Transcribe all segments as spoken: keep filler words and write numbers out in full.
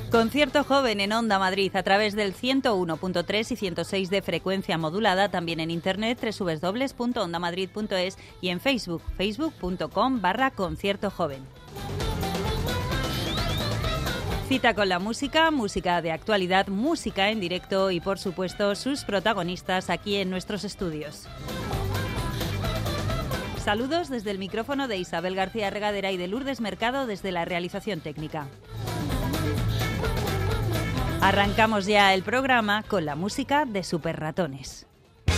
Concierto joven en Onda Madrid a través del ciento uno punto tres y ciento seis de frecuencia modulada, también en internet doble u doble u doble u punto onda madrid punto es y en Facebook, facebook punto com barra concierto joven. Cita con la música, música de actualidad, música en directo y por supuesto sus protagonistas aquí en nuestros estudios. Saludos desde el micrófono de Isabel García Regadera y de Lourdes Mercado desde la realización técnica. Arrancamos ya el programa con la música de Super Ratones.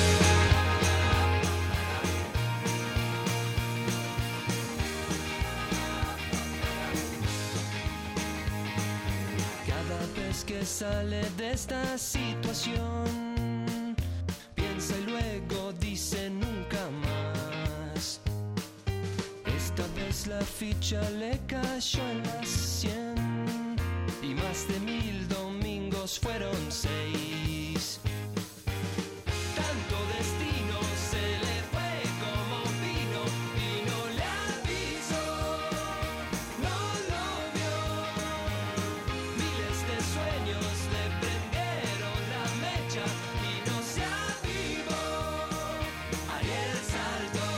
Cada vez que sale de esta situación, piensa y luego dice nunca más. Esta vez la ficha le cayó en las cien y más de mil domingos fueron seis. Tanto destino se le fue como vino y no le avisó, no lo vio. Miles de sueños le prendieron la mecha y no se avivó. Ariel saltó.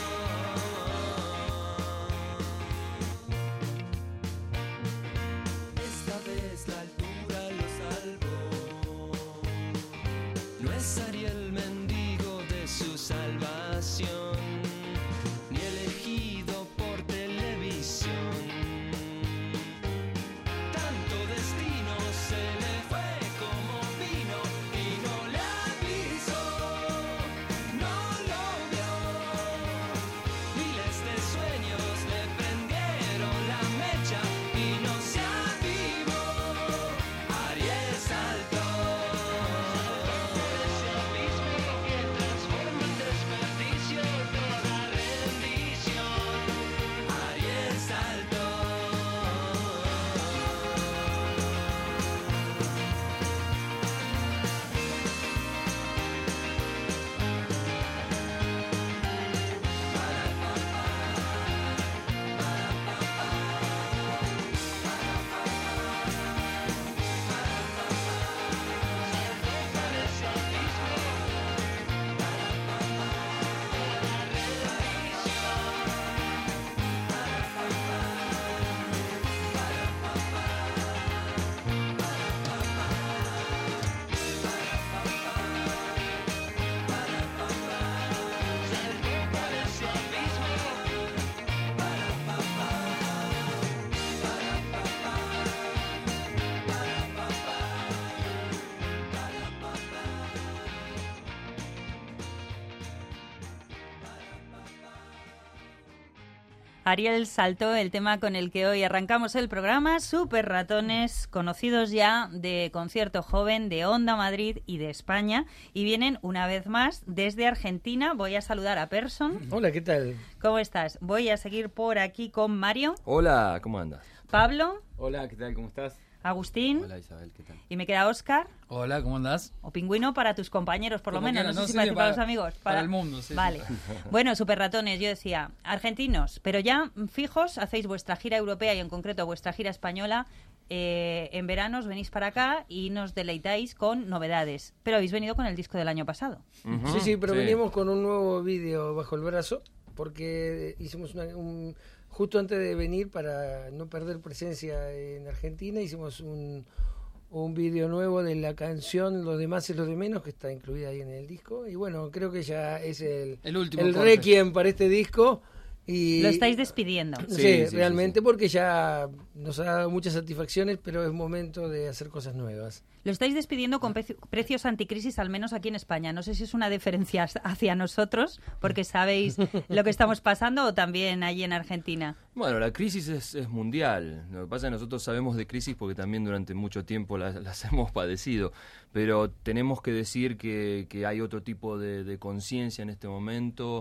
Esta vez la altura lo salvó. No es Ariel mendigo de su salvación, ni elegido por televisión. Tanto destino se le fue como vino y no le avisó, no lo vio. Miles de sueños le prendieron la mecha y no se avivó. Ariel saltó. Transforma en desperdicio toda rendición. Ariel saltó. Ariel saltó, el tema con el que hoy arrancamos el programa, Super Ratones, conocidos ya de Concierto Joven, de Onda Madrid y de España, y vienen una vez más desde Argentina. Voy a saludar a Person. Hola, ¿qué tal? ¿Cómo estás? Voy a seguir por aquí con Mario, Hola, ¿cómo andas? Pablo, Hola, ¿qué tal? ¿Cómo estás? Agustín, Hola Isabel, ¿qué tal? y me queda Óscar, Hola, ¿cómo andás? o Pingüino para tus compañeros, por lo Como menos, quieras, no sé no, si sí, para, sí, ti, para para- los amigos. para el mundo, sí, Vale. sí. Bueno, Super Ratones, yo decía, argentinos, pero ya fijos, hacéis vuestra gira europea y en concreto vuestra gira española. Eh, en verano os venís para acá y nos deleitáis con novedades. Pero habéis venido con el disco del año pasado. Ujú, Sí, sí, pero venimos con un nuevo vídeo bajo el brazo porque hicimos una, un... Justo antes de venir, para no perder presencia en Argentina, hicimos un, un vídeo nuevo de la canción Lo demás es lo de menos, que está incluida ahí en el disco. Y bueno, creo que ya es el, El último el corte. requiem para este disco. Y, Lo estáis despidiendo. Sí, Sí, sí, realmente sí, sí. porque ya nos ha dado muchas satisfacciones, pero es momento de hacer cosas nuevas. Lo estáis despidiendo con precio- precios anticrisis, al menos aquí en España. No sé si es una diferencia hacia nosotros, porque sabéis lo que estamos pasando, o también allí en Argentina. Bueno, la crisis es, es mundial. Lo que pasa es que nosotros sabemos de crisis porque también durante mucho tiempo las, las hemos padecido. Pero tenemos que decir que, que hay otro tipo de, de conciencia en este momento.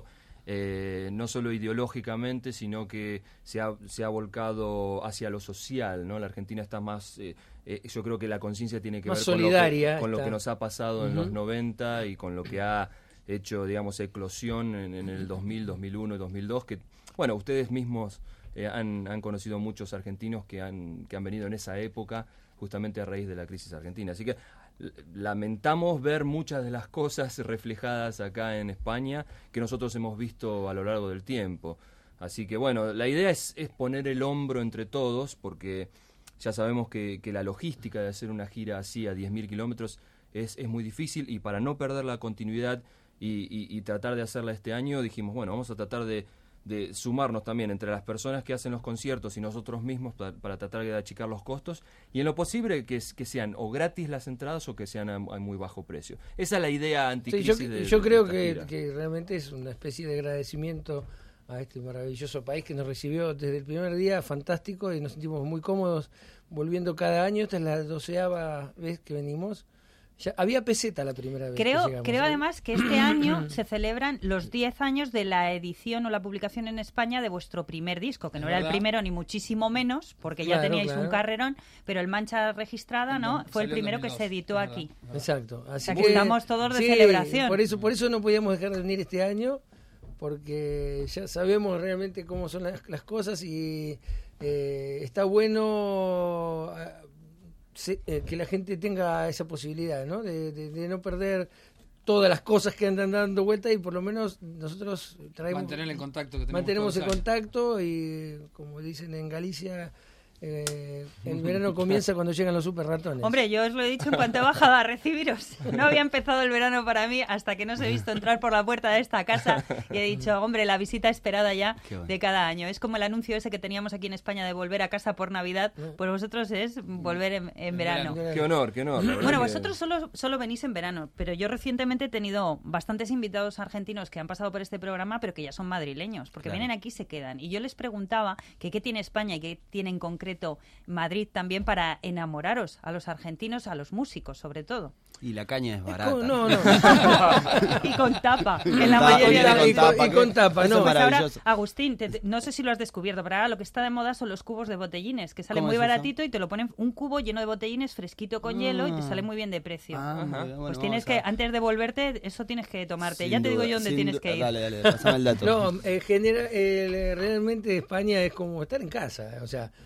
Eh, no solo ideológicamente, sino que se ha, se ha volcado hacia lo social, ¿no? La Argentina está más, eh, eh, yo creo que la conciencia tiene que Más ver con, solidaria lo que, con lo está. que nos ha pasado en Ujú. los noventa y con lo que ha hecho, digamos, eclosión en, en el dos mil, dos mil uno y dos mil dos, que, bueno, ustedes mismos eh, han, han conocido muchos argentinos que han, que han venido en esa época, justamente a raíz de la crisis argentina. Así que l- lamentamos ver muchas de las cosas reflejadas acá en España que nosotros hemos visto a lo largo del tiempo. Así que bueno, la idea es, es poner el hombro entre todos, porque ya sabemos que, que la logística de hacer una gira así a diez mil kilómetros es, es muy difícil, y para no perder la continuidad y, y, y tratar de hacerla este año, dijimos, bueno, vamos a tratar de, de sumarnos también entre las personas que hacen los conciertos y nosotros mismos para, para tratar de achicar los costos, y en lo posible que, que sean o gratis las entradas o que sean a, a muy bajo precio. Esa es la idea Sí, anticrisis yo de, yo de creo esta que, gira. que realmente es una especie de agradecimiento a este maravilloso país que nos recibió desde el primer día, fantástico, y nos sentimos muy cómodos volviendo cada año. Esta es la doceava vez que venimos. Ya había peseta la primera vez Creo, que llegamos, creo ¿eh? además que este año se celebran los diez años de la edición o la publicación en España de vuestro primer disco, que no ¿Es era el verdad? primero ni muchísimo menos, porque ya Claro, teníais claro. un carrerón, pero el Mancha Registrada, ¿no? Salió Fue el en primero dos que mil dos, se editó es aquí. verdad. Exacto. Así sea, que que estamos todos de sí, celebración. Por eso, por eso no podíamos dejar de venir este año, porque ya sabemos realmente cómo son las, las cosas, y eh, está bueno eh, se- eh, que la gente tenga esa posibilidad, ¿no? De, de- de no perder todas las cosas que andan dando vuelta, y por lo menos nosotros traemos, Mantener el contacto que tenemos mantenemos todos el los años. contacto, y como dicen en Galicia, eh, el verano comienza cuando llegan los super ratones. Hombre, yo os lo he dicho en cuanto he bajado a recibiros. No había empezado el verano para mí hasta que no os he visto entrar por la puerta de esta casa y he dicho, hombre, la visita esperada ya Qué bueno. de cada año. Es como el anuncio ese que teníamos aquí en España de volver a casa por Navidad, pues vosotros es volver en, en verano. verano. Qué honor, qué honor. la verdad Bueno, que- vosotros solo, solo venís en verano, pero yo recientemente he tenido bastantes invitados argentinos que han pasado por este programa, pero que ya son madrileños, porque Claro. vienen aquí y se quedan. Y yo les preguntaba que qué tiene España y qué tiene en concreto Madrid también para enamoraros a los argentinos, a los músicos sobre todo. Y la caña es Es barata. como- no, no. Y con tapa, en la tapa, mayoría y de con los tapa, tapa, y con que- tapa, eso no. es Pues ahora, maravilloso. Agustín, te- te- no sé si lo has descubierto, pero ahora lo que está de moda son los cubos de botellines, que salen ¿Cómo muy es eso? baratito y te lo ponen un cubo lleno de botellines fresquito con hielo y te Ah. sale muy bien de precio. Ah, Ajá. bueno, Pues bueno, tienes vamos que, a- antes de volverte, eso tienes que tomarte. Sin Ya te digo duda, yo dónde sin tienes du- que ir. Dale, dale, pasame el dato. No, eh, genera, eh, realmente España es como estar en casa. O sea,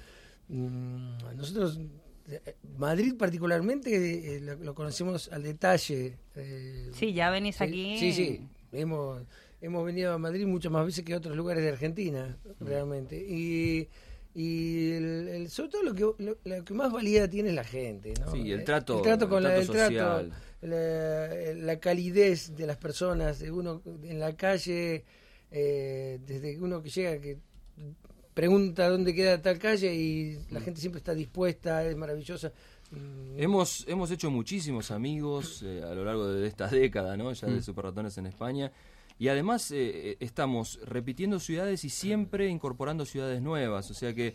mm, nosotros, eh, Madrid particularmente, eh, lo, lo conocemos al detalle. eh, Sí, ya venís sí, aquí. Sí, sí. Hemos, hemos venido a Madrid muchas más veces que a otros lugares de Argentina, realmente. Y, y el, el- sobre todo lo que, lo, lo que más valía tiene es la gente, ¿no? Sí, el Eh, trato- el trato el con la, trato el trato, social. la, la calidez de las personas, de uno en la calle, eh, desde uno que llega, que pregunta dónde queda tal calle, y la gente siempre está dispuesta, es maravillosa. Mm, Hemos, hemos hecho muchísimos amigos eh, a lo largo de esta década, ¿no? Ya de Super Ratones en España. Y además eh, estamos repitiendo ciudades y siempre incorporando ciudades nuevas. O sea que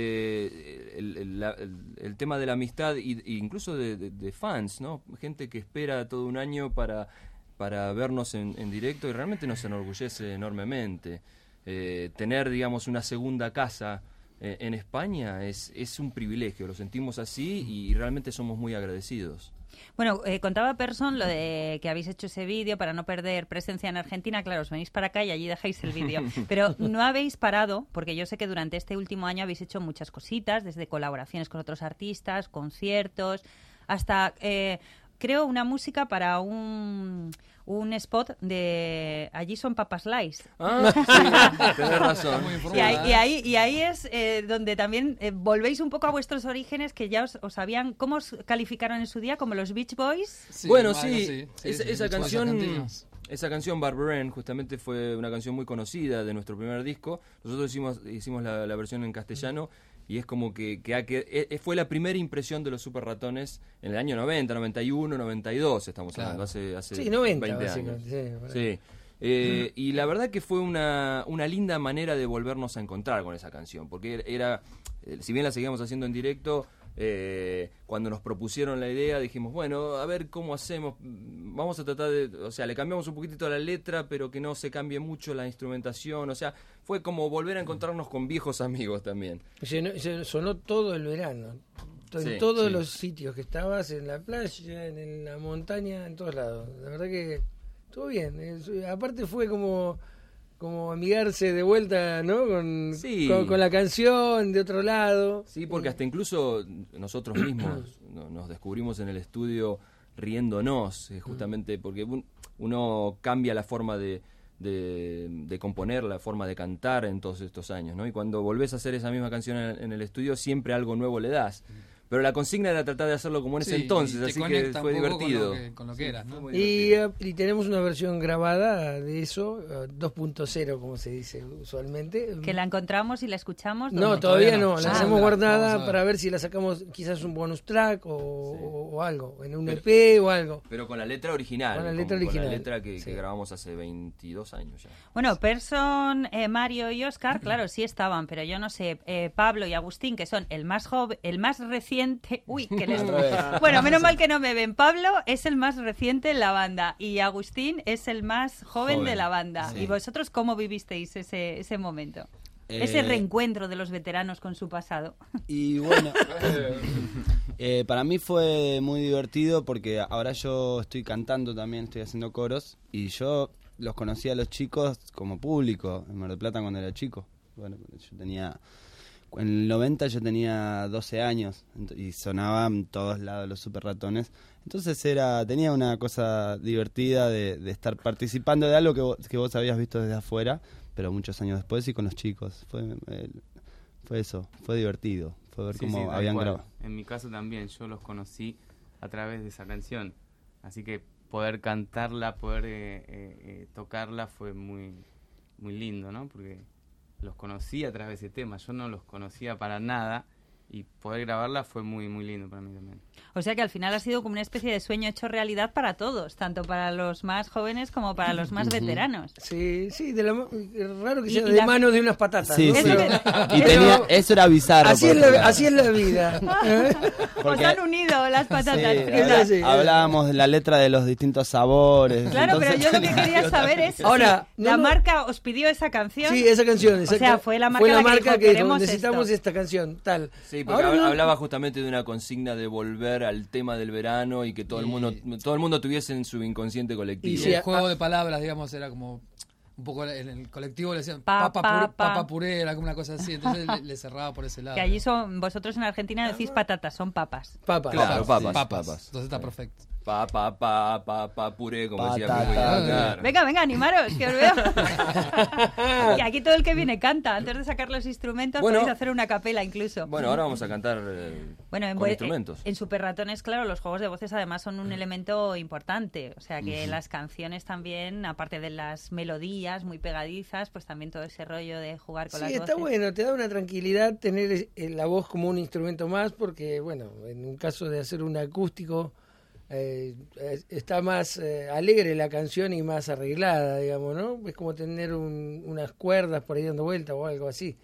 eh, el, el- la- el- el tema de la amistad y, e incluso de, de- de fans, ¿no? Gente que espera todo un año para, para vernos en, en directo, y realmente nos enorgullece enormemente. Eh, tener, digamos, una segunda casa eh, en España es, es un privilegio, lo sentimos así y realmente somos muy agradecidos. Bueno, eh, contaba Person lo de que habéis hecho ese vídeo para no perder presencia en Argentina. Claro, os venís para acá y allí dejáis el vídeo. Pero no habéis parado, porque yo sé que durante este último año habéis hecho muchas cositas, desde colaboraciones con otros artistas, conciertos, hasta, eh, creo, una música para un, un spot de Allí son papas Slice. Ah, sí, tenés razón. Muy Y informada, ahí, ¿eh? y ahí, y ahí es eh, donde también eh, volvéis un poco a vuestros orígenes, que ya os, os habían... ¿Cómo os calificaron en su día? ¿Como los Beach Boys? Sí, bueno, algo sí, así, sí, esa, sí, esa muchos canción, argentinos. esa canción Barbaren justamente fue una canción muy conocida de nuestro primer disco. Nosotros hicimos, hicimos la, la versión en castellano y es como que, que, ha que eh, fue la primera impresión de los Super Ratones en el año noventa, noventa y uno, noventa y dos, estamos Claro. hablando, hace, hace sí, noventa, veinte años. básicamente. Sí, por ahí. Sí. Eh, y la verdad que fue una, una linda manera de volvernos a encontrar con esa canción, porque era, eh, si bien la seguíamos haciendo en directo, eh, cuando nos propusieron la idea dijimos, bueno, a ver cómo hacemos, mm, vamos a tratar de, o sea, le cambiamos un poquitito la letra, pero que no se cambie mucho la instrumentación, o sea, fue como volver a encontrarnos con viejos amigos también. Llenó- se- sonó todo el verano. To- En Sí, todos sí. los sitios que estabas, en la playa, en, en la montaña, en todos lados. La verdad que estuvo bien. Es- aparte fue como como amigarse de vuelta, ¿no? Con, Sí. con, con la canción de otro lado. Sí, porque hasta incluso nosotros mismos no- nos descubrimos en el estudio riéndonos, eh, justamente porque un- uno cambia la forma de, de, de componer, la forma de cantar en todos estos años, ¿no? Y cuando volvés a hacer esa misma canción en, en el estudio, siempre algo nuevo le das. Pero la consigna era tratar de hacerlo como en ese Sí, entonces, y te así que conecta fue un poco divertido. Con lo que, con lo que eras, ¿no? Muy Y, divertido. eh, y tenemos una versión grabada de eso, eh, dos punto cero, como se dice usualmente. Que la encontramos y la escuchamos. No, ¿dónde? todavía Todavía no, no. la Ah, hacemos vamos a guardada ver. para ver si la sacamos quizás un bonus track o, o- o algo, en un E P o algo. Pero con la letra original. Con la letra con- original, Con la letra que, sí. que grabamos hace veintidós años ya. Bueno, Person, eh, Mario y Oscar, claro, sí estaban, pero yo no sé, eh, Pablo y Agustín, que son el más joven, el más reciente, uy, que les... Otra vez. Bueno, menos mal que no me ven. Pablo es el más reciente en la banda y Agustín es el más joven, Joven, de la banda. sí. ¿Y vosotros cómo vivisteis ese, ese momento? Ese Eh, reencuentro de los veteranos con su pasado. Y bueno, eh, para mí fue muy divertido porque ahora yo estoy cantando también, estoy haciendo coros y yo los conocí a los chicos como público en Mar del Plata cuando era chico. Bueno, yo tenía, en el noventa yo tenía doce años ent- y sonaban en todos lados los Super Ratones. Entonces era tenía una cosa divertida de, de estar participando de algo que vos, que vos habías visto desde afuera, pero muchos años después y con los chicos. Fue, eh, fue eso, fue divertido. Fue ver Sí, cómo sí, tal habían cual. grabado. En mi caso también, yo los conocí a través de esa canción. Así que poder cantarla, poder eh, eh, eh, tocarla fue muy, muy lindo, ¿no? Porque los conocí a través de ese tema. Yo no los conocía para nada y poder grabarla fue muy, muy lindo para mí también. O sea que al final ha sido como una especie de sueño hecho realidad para todos, tanto para los más jóvenes como para los más veteranos. Sí, sí, de la, ma- es raro que Y- sea y de la- mano de unas patatas. Sí, ¿no? sí. Eso Pero- que- Y pero tenía, eso era bizarro. así, por es la, ejemplo. así es la vida. ¿eh? Os Porque- han unido las patatas Sí, fritas. habla- sí. hablábamos de la letra de los distintos sabores. Claro, entonces pero yo lo que tenía quería otra saber es si Ahora, no, la no. marca os pidió esa canción. Sí, esa canción. O sea, exacta- fue la marca la que dijo, que dijo, "Queremos necesitamos esto". esta canción, tal. Sí, porque Ahora hab- no- hablaba justamente de una consigna de volver al tema del verano y que todo el Y- mundo todo el mundo tuviese en su inconsciente colectivo. Y Y sí, el a- juego de palabras, digamos, era como un poco en el colectivo le decían Pa, papa, pa, puré, pa. papa puré, era como una cosa así, entonces le, le cerraba por ese lado. Que allí son, vosotros en Argentina decís patatas, son papas. Papas. Claro, papas, papas. papas. Entonces está perfecto. Pa, pa, pa, pa, pa, puré, como decía Patata. Pipo y Claro. Venga, venga, animaros, que os veo. Y aquí todo el que viene canta. Antes de sacar los instrumentos Bueno. podéis hacer una capela incluso. Bueno, ahora vamos a cantar eh, Bueno, en, con vue- instrumentos. en Super Ratones, claro, los juegos de voces además son un elemento importante. O sea que las canciones también, aparte de las melodías muy pegadizas, pues también todo ese rollo de jugar con Sí, las está voces. bueno, te da una tranquilidad tener eh, la voz como un instrumento más, porque, bueno, en un caso de hacer un acústico, eh, es- está más eh, alegre la canción y más arreglada, digamos, ¿no? Es como tener un- unas cuerdas por ahí dando vuelta o algo así,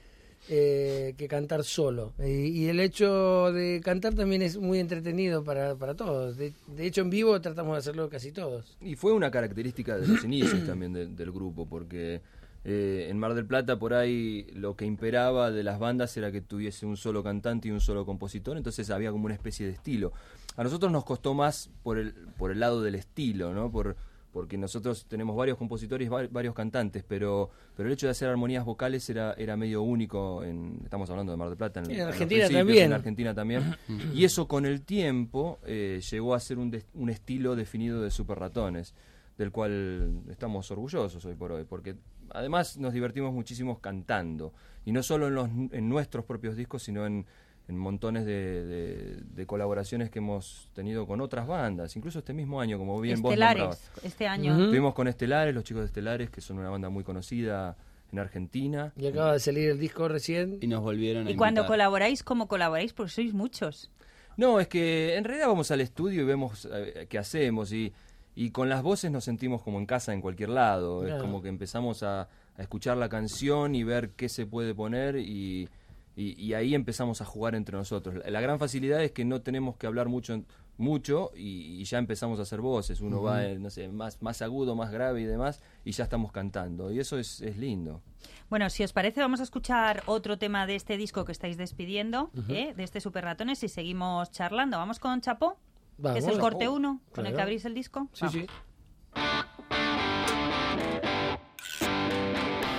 eh, que cantar solo. Y, y el hecho de cantar también es muy entretenido para, para todos. De, de hecho, en vivo tratamos de hacerlo casi todos. Y fue una característica de los inicios también de- del grupo, porque eh, en Mar del Plata por ahí lo que imperaba de las bandas era que tuviese un solo cantante y un solo compositor, entonces había como una especie de estilo. A nosotros nos costó más por el, por el lado del estilo, ¿no? Por, porque nosotros tenemos varios compositores, va- varios cantantes, pero pero el hecho de hacer armonías vocales era era medio único, en, estamos hablando de Mar del Plata, en, En los Argentina principios, también. en Argentina también, y eso con el tiempo eh, llegó a ser un, des- un estilo definido de Super Ratones, del cual estamos orgullosos hoy por hoy, porque además nos divertimos muchísimo cantando, y no solo en, los, en nuestros propios discos, sino en, en montones de, de- de colaboraciones que hemos tenido con otras bandas, incluso este mismo año, como bien vos nombrabas. Estelares, este año. Ujú. Estuvimos con Estelares, los chicos de Estelares, que son una banda muy conocida en Argentina. Y acaba de salir el disco recién. Y nos volvieron a Y cuando invitar. colaboráis, ¿cómo colaboráis? Porque sois muchos. No, es que en realidad vamos al estudio y vemos eh, qué hacemos, y, y con las voces nos sentimos como en casa en cualquier lado. Claro. Es como que empezamos a, a escuchar la canción y ver qué se puede poner, y, y, y ahí empezamos a jugar entre nosotros. La, la gran facilidad es que no tenemos que hablar mucho mucho y, y ya empezamos a hacer voces. Uno va, eh, no sé, más, más agudo, más grave y demás, y ya estamos cantando. Y eso es, es lindo. Bueno, si os parece, vamos a escuchar otro tema de este disco que estáis despidiendo, ¿eh? De este Super Ratones, y seguimos charlando. ¿Vamos con Chapó? Vamos. Que es el corte uno, con el Claro. que abrís el disco. Sí, Vamos. sí.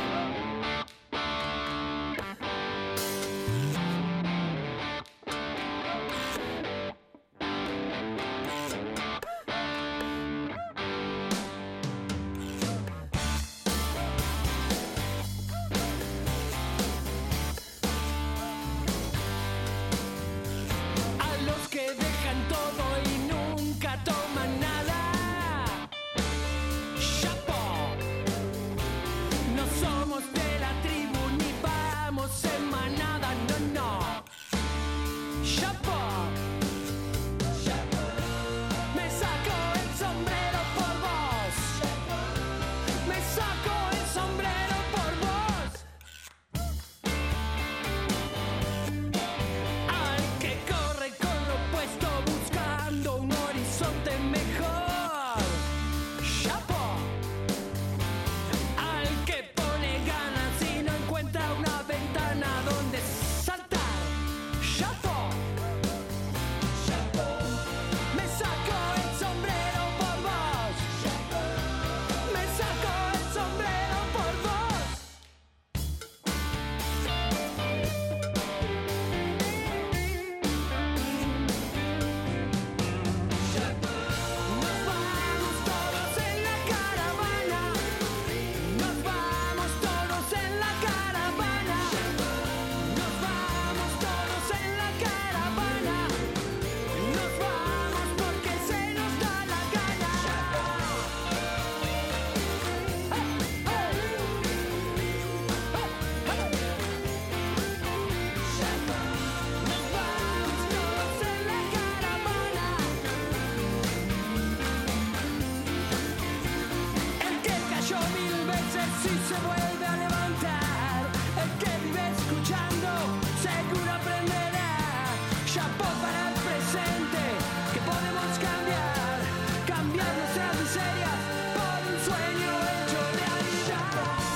presente que podemos cambiar, cambiar nuestras miserias por un sueño hecho realidad.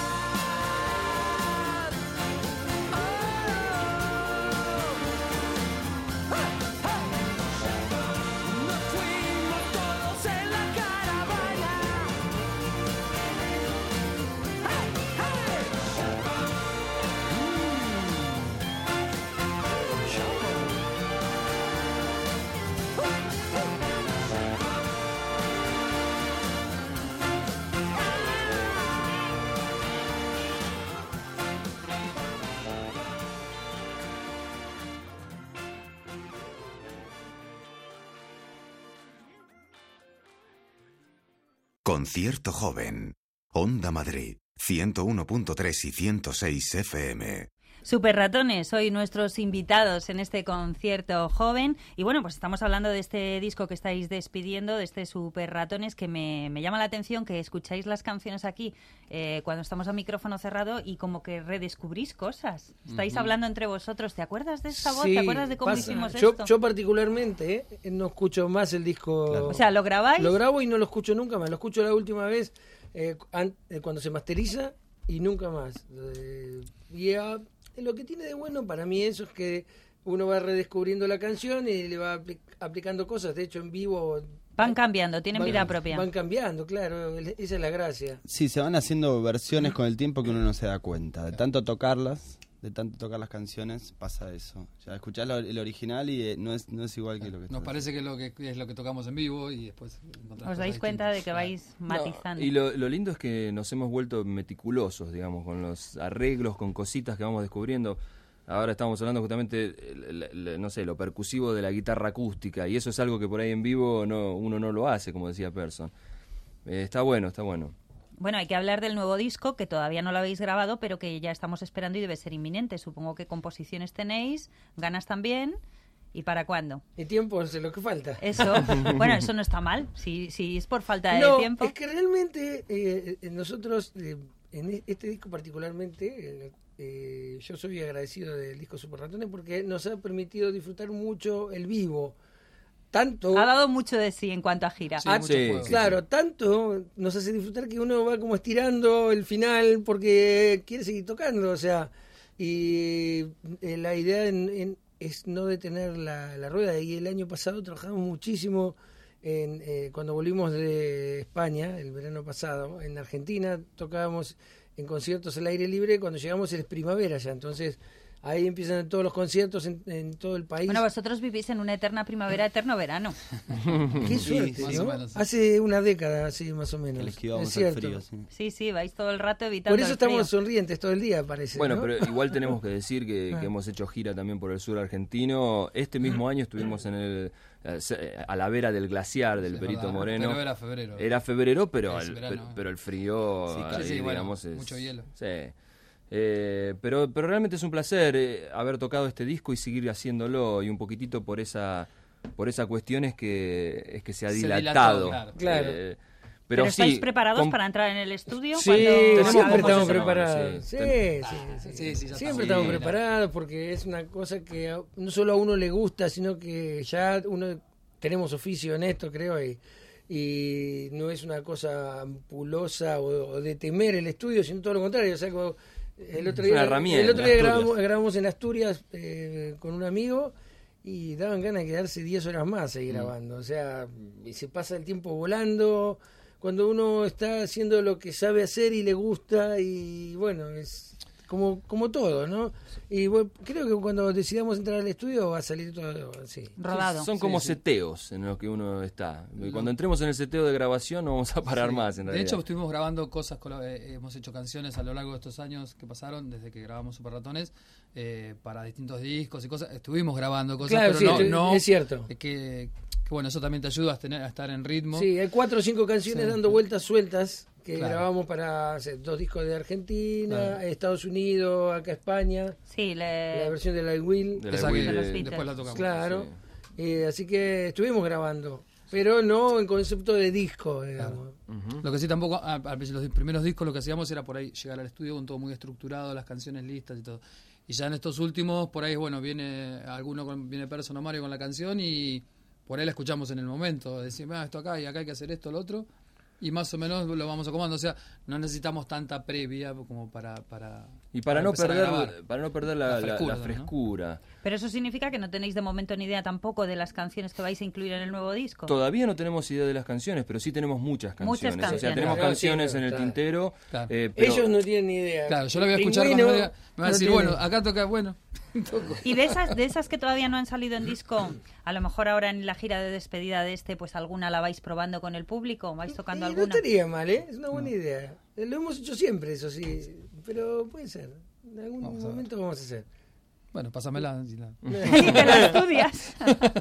Oh, oh, oh. Nos fuimos todos en la caravana. Hey, hey. Concierto Joven. Onda Madrid, ciento uno punto tres y ciento seis F M. Super Ratones, hoy nuestros invitados en este concierto joven. Y bueno, pues estamos hablando de este disco que estáis despidiendo, de este Super Ratones, que me, me llama la atención que escucháis las canciones aquí eh, cuando estamos a micrófono cerrado y como que redescubrís cosas. Estáis Ujú. hablando entre vosotros. ¿Te acuerdas de esta voz? Sí, ¿Te acuerdas de cómo pasa. hicimos yo, esto? Yo particularmente eh, no escucho más el disco. Claro. O sea, ¿lo grabáis? Lo grabo y no lo escucho nunca más. Lo escucho la última vez eh, an- eh, cuando se masteriza y nunca más. Eh, y ah, lo que tiene de bueno para mí eso es que uno va redescubriendo la canción y le va apli- aplicando cosas. De hecho, en vivo Van cambiando, tienen van- vida propia. Van cambiando, claro. el- Esa es la gracia. Sí, se van haciendo versiones con el tiempo que uno no se da cuenta. De tanto tocarlas, de tanto tocar las canciones, pasa eso. Ya escuchás lo- el original y eh, no es no es igual que lo que Nos estás parece que es lo que es lo que tocamos en vivo y después encontramos Os cosas dais cuenta de distintas. que vais matizando. Y lo, lo lindo es que nos hemos vuelto meticulosos, digamos, con los arreglos, con cositas que vamos descubriendo. Ahora estamos hablando justamente, el- el- el- no sé, lo percusivo de la guitarra acústica, y eso es algo que por ahí en vivo no uno no lo hace, como decía Person. Eh, está bueno, está bueno. Bueno, hay que hablar del nuevo disco, que todavía no lo habéis grabado, pero que ya estamos esperando y debe ser inminente. Supongo que composiciones tenéis, ganas también. ¿Y para cuándo? Y tiempo es lo que falta. Eso, bueno, eso no está mal, si, si es por falta de No, tiempo. es que realmente eh, eh, nosotros, eh, en e- este disco particularmente, eh, eh, yo soy agradecido del disco Super Ratones porque nos ha permitido disfrutar mucho el vivo. Tanto, Ha dado mucho de sí en cuanto a gira. Sí, Ah, muchos sí, juegos. sí. claro, tanto nos hace disfrutar que uno va como estirando el final porque quiere seguir tocando, o sea, y eh, la idea en- en- es no detener la, la rueda. Y el año pasado trabajamos muchísimo en, eh, cuando volvimos de España, el verano pasado, en Argentina, tocábamos en conciertos al aire libre, cuando llegamos es primavera ya, entonces ahí empiezan todos los conciertos en, en todo el país. Bueno, vosotros vivís en una eterna primavera, eterno verano. Qué suerte, más ¿no? o menos, sí. Hace una década, sí, más o menos. que le esquivamos Es el cierto. frío. Sí. Sí, sí, vais todo el rato evitando Por eso el estamos frío. sonrientes todo el día, parece. Bueno, ¿no? pero igual tenemos que decir que, Ah. que hemos hecho gira también por el sur argentino. Este mismo año estuvimos en el a la vera del glaciar del Sí, es Perito verdad. Moreno. Pero era febrero. Era febrero, pero, Es el, verano, pero, eh. pero el frío, Sí, ahí, claro. Sí, sí, bueno, digamos, es... mucho hielo. Sí. Eh, pero, pero realmente es un placer eh, haber tocado este disco y seguir haciéndolo, y un poquitito por esa por esa cuestión es que es que se ha Se dilatado. dilató, claro. Claro. Eh, ¿Pero pero estáis sí, preparados con- para entrar en el estudio? Sí, cuando siempre hagamos estamos eso? preparados. Sí, Sí, ten- sí, sí. Sí, sí, ya Siempre estamos. estamos Sí. preparados porque es una cosa que a- no solo a uno le gusta, sino que ya uno tenemos oficio en esto, creo, y, y no es una cosa ampulosa o, o de temer el estudio, sino todo lo contrario. O sea, como el otro Es día, una herramienta, el otro día Asturias. grabamos, grabamos en Asturias eh, con un amigo y daban ganas de quedarse diez horas más Mm. seguir grabando. O sea, y se pasa el tiempo volando cuando uno está haciendo lo que sabe hacer y le gusta, y bueno, es como como todo, ¿no? Y bueno, creo que cuando decidamos entrar al estudio va a salir todo así. Rodado. Son como Sí, sí. seteos en los que uno está. Y cuando entremos en el seteo de grabación no vamos a parar Sí. más, en De realidad. hecho, estuvimos grabando cosas, con lo- eh, hemos hecho canciones a lo largo de estos años que pasaron, desde que grabamos Super Ratones, eh, para distintos discos y cosas. Estuvimos grabando cosas, Claro, pero sí, no, estoy- no- es cierto. eh, que, que bueno, eso también te ayuda a, tener, a estar en ritmo. Sí, hay cuatro o cinco canciones Sí. dando vueltas sueltas que Claro. grabamos para hacer dos discos de Argentina, Claro. Estados Unidos, acá España, Sí, la le... versión de la Will. De la Esa que Will, de los eh, Beatles. después la tocamos. Claro. Sí. Eh, así que estuvimos grabando, pero no en concepto de disco, digamos. Ujú. Lo que sí tampoco, a- al principio, los primeros discos lo que hacíamos era por ahí llegar al estudio con todo muy estructurado, las canciones listas y todo. Y ya en estos últimos, por ahí, bueno, viene alguno, con, viene Persona Mario con la canción y por ahí la escuchamos en el momento. Decimos, ah, esto acá y acá hay que hacer esto, lo otro. Y más o menos lo vamos acomodando. O sea, no necesitamos tanta previa como para... para y para, para no perder, grabar. para no perder la, La la- frescura, la ¿no? frescura. Pero eso significa que no tenéis de momento ni idea tampoco de las canciones que vais a incluir en el nuevo disco. Todavía no tenemos idea de las canciones, pero sí tenemos muchas canciones. Muchas O sea, canciones. tenemos Claro, canciones sí, en el claro. tintero. Claro. eh, pero Ellos no tienen ni idea. Claro, yo la voy a escuchar Pingüino cuando me, diga- me va a no decir, tiene. bueno, acá toca, bueno. toco. Y de esas, de esas que todavía no han salido en disco, a lo mejor ahora en la gira de despedida de este, pues alguna la vais probando con el público, vais tocando Y no alguna. estaría mal, ¿eh? Es una buena idea. Eh, Lo hemos hecho siempre, eso sí. Pero puede ser. En algún Vamos a ver. momento vamos a hacer. Bueno, pásamela. y la- Y te la estudias.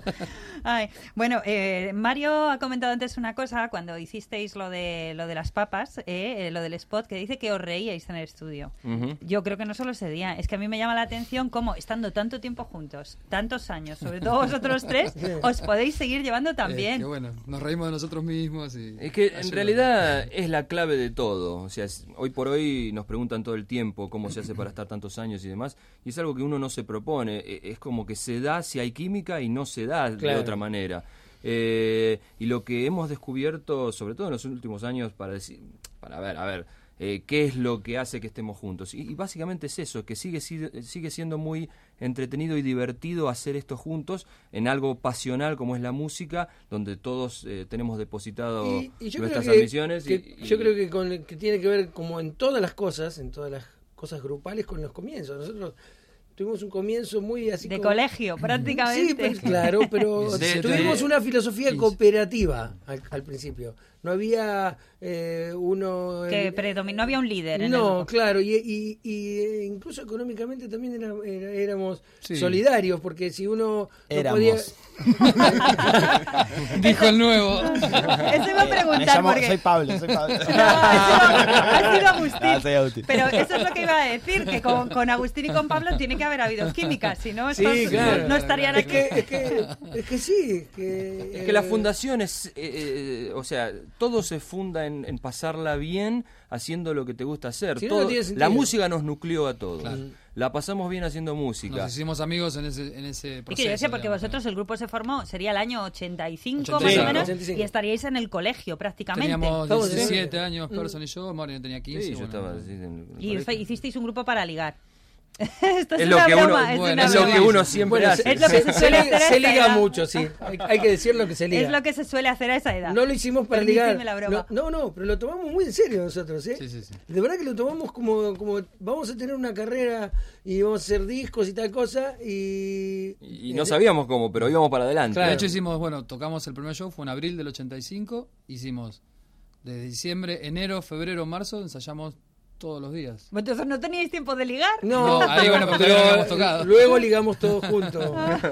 Ay, bueno, eh, Mario ha comentado antes una cosa cuando hicisteis lo de lo de las papas, eh, eh, lo del spot, que dice que os reíais en el estudio. Ujú. Yo creo que no solo ese día, es que a mí me llama la atención cómo, estando tanto tiempo juntos, tantos años, sobre todo vosotros tres, os podéis seguir llevando Eh, también. que bueno, nos reímos de nosotros mismos. Y, Es que en Ayuda. realidad es la clave de todo. O sea, es- hoy por hoy nos preguntan todo el tiempo cómo se hace para estar tantos años y demás, y es algo que uno no se propone. E- Es como que se da si hay química y no se da de Claro. otra manera. Eh, y lo que hemos descubierto, sobre todo en los últimos años, para decir, para ver, a ver, eh, qué es lo que hace que estemos juntos. Y, y básicamente es eso, que sigue, si- sigue siendo muy entretenido y divertido hacer esto juntos en algo pasional como es la música, donde todos eh, tenemos depositado Y, y yo nuestras creo que, ambiciones. que- y- y- yo creo que, con, que tiene que ver, como en todas las cosas, en todas las cosas grupales, con los comienzos. Nosotros tuvimos un comienzo muy así De como- colegio, prácticamente. Sí, pues, claro, pero De- tuvimos de- una filosofía Sí. cooperativa al, al principio. No había eh, uno... Que eh, predominó, no había un líder en el No, grupo. claro, y, y- y, eh, incluso económicamente también era- era- éramos Sí. solidarios, porque si uno no Éramos. podía... Dijo el nuevo. Eso iba a Me preguntar llamo- porque... Soy Pablo, soy Pablo. No, ha sido Agustín. Ah, soy Agustín. Pero eso es lo que iba a decir, que con, con Agustín y con Pablo tiene que haber habido química, si no, Sí, estos claro. no estarían Es aquí. que, es que, es que sí. Que, Es que la eh, fundación es, eh, eh, o sea, todo se funda en, en pasarla bien haciendo lo que te gusta hacer. Si no, Todo- no tiene sentido. la música nos nucleó a todos. Claro. La pasamos bien haciendo música. Nos hicimos amigos en ese, en ese Y proceso. que yo sé, porque digamos, vosotros el grupo se formó, sería el año ochenta y cinco ochenta y más cinco, o menos, ochenta y cinco. y estaríais en el colegio prácticamente. Teníamos Estamos en- diecisiete años, Person y yo, Mario tenía quince. Sí, yo bueno, estaba no. así en el Y colegio. fe- hicisteis un grupo para ligar. Esto es, Es lo una que broma, uno- es bueno, una es lo broma. que uno siempre Bueno, hace. Es lo que se suele hacer a se esa liga edad. mucho, sí. Hay, hay que decir lo que se liga. Es lo que se suele hacer a esa edad. No lo hicimos para Permíteme ligar. la broma. No, no, no, pero lo tomamos muy en serio nosotros, ¿eh? Sí, sí, sí. De verdad que lo tomamos como, como vamos a tener una carrera y vamos a hacer discos y tal cosa y... Y, y no sabíamos cómo, pero íbamos para adelante. Claro. De hecho hicimos, bueno, tocamos el primer show, fue en abril del ochenta y cinco, hicimos desde diciembre, enero, febrero, marzo, ensayamos todos los días. Entonces no teníais tiempo de ligar. No, No, ahí, bueno, pero todavía no habíamos tocado. luego ligamos todos juntos.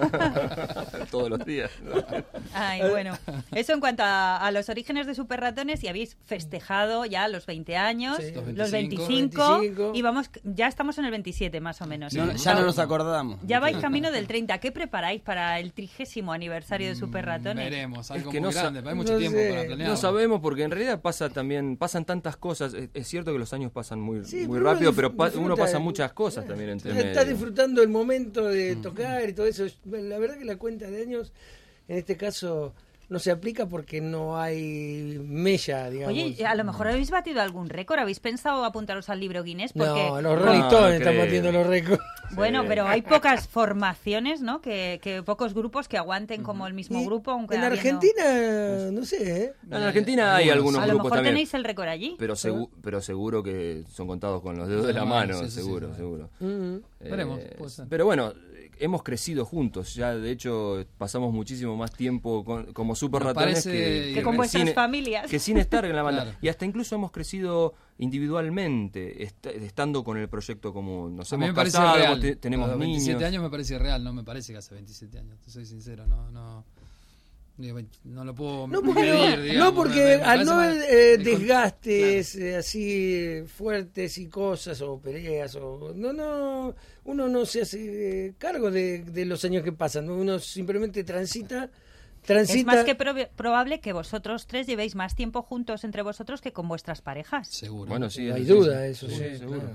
Todos los días. Ay, bueno. Eso en cuanto a, a los orígenes de Super Ratones, y habéis festejado ya los veinte años, Sí. los Los veinticinco, veinticinco. y vamos, ya estamos en el veintisiete más o menos. No, ya no nos acordamos. Ya vais camino del treinta. ¿Qué preparáis para el trigésimo aniversario de Super Ratones? Veremos, algo que muy no sa- grande, pero hay mucho no tiempo sé, para planear. No sabemos porque en realidad pasa también, pasan tantas cosas. Es, es cierto que los años pasan muy, Sí, muy pero uno rápido, dif- pero pa- disfruta uno pasa de- muchas cosas también entre Estás medio. disfrutando el momento de tocar y todo eso. La verdad que la cuenta de años, en este caso, no se aplica porque no hay mella, digamos. Oye, a lo mejor habéis batido algún récord. ¿Habéis pensado apuntaros al libro Guinness? Porque, No, los Rolling No, Stones no están creo. batiendo los récords. bueno, Sí. pero hay pocas formaciones, ¿no? Que, que pocos grupos que aguanten como el mismo Y grupo. Aunque en habiendo- Argentina, no sé, ¿eh? En Argentina hay algunos A lo grupos mejor también. tenéis el récord allí. Pero, segu- pero seguro que son contados con los dedos de la Ah, mano, sí, sí, sí, seguro, sí. seguro. Mm. Veremos, Eh, puede ser. pero bueno, eh, hemos crecido juntos. Ya, de hecho, pasamos muchísimo más tiempo con- como super Nos ratones parece- que, Que con en vuestras cine- familias. que sin estar en la banda. Claro. Y hasta incluso hemos crecido individualmente, est- estando con el proyecto común. Nos A mí hemos me parece casado, real. te- tenemos Los niños. veintisiete años me parece real, no me parece que hace veintisiete años, te soy sincero, no no digo, veinte no lo puedo No porque, medir, no, digamos, no porque me- me al parece no más- haber eh, el con- desgastes eh, así fuertes y cosas o peleas o no no uno no se hace eh, cargo de, de los años que pasan, ¿no? Uno simplemente transita transita Es más que prob- probable que vosotros tres llevéis más tiempo juntos entre vosotros que con vuestras parejas. Seguro. Bueno, sí, no hay eso sí, duda sí. eso Sí, sí, seguro. claro.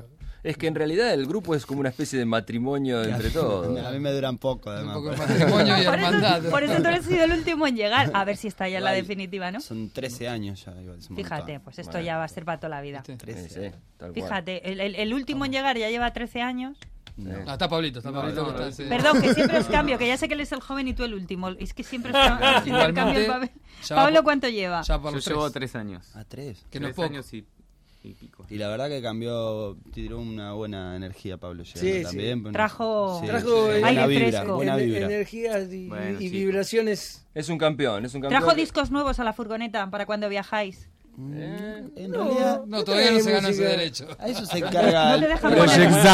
Es que en realidad el grupo es como una especie de matrimonio entre todos. A mí me duran poco, Un además. poco de matrimonio y Por hermandad. eso, por eso tú has sido el último en llegar. A ver si está ya la Igual, definitiva, ¿no? Son trece años ya. Igual, es un Fíjate, montón. pues esto Bueno. ya va a ser para toda la vida. ¿Viste? Sí, trece sí, años. tal cual. Fíjate, el, el- el último en llegar ya lleva trece años. No. Ah, está Pablito, está No, Pablito. no, que está no, ese- Perdón, que siempre os cambio, que ya sé que él es el joven y tú el último. Es que siempre os cambio el Igualmente, papel. ya va Pablo, por- ¿cuánto lleva? Ya por Yo los llevo tres. tres años. A tres. Que no es tres poco. años y, y pico. Y la verdad que cambió, tiró una buena energía Pablo llegando Sí, sí. también. Bueno, Trajo- sí, Trajo, sí, eh, buena aire vibra, fresco. buena Ener- vibra. energías y, Bueno, y sí. vibraciones. Es un campeón, es un campeón. Trajo que- discos nuevos a la furgoneta para cuando viajáis. Eh, En realidad, No, todavía no se gana ese música. derecho. a eso se encarga. No el- te dejan Project poner.